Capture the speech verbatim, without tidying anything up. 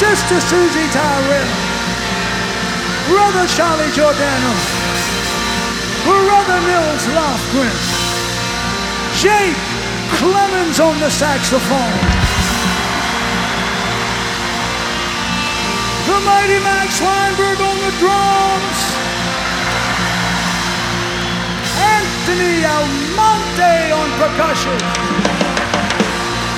Sister Susie Tyrell, Brother Charlie Giordano, Brother Nils Lofgren, Jake Clemens on the saxophone, the mighty Max Weinberg on the drums, Anthony Almonte on percussion.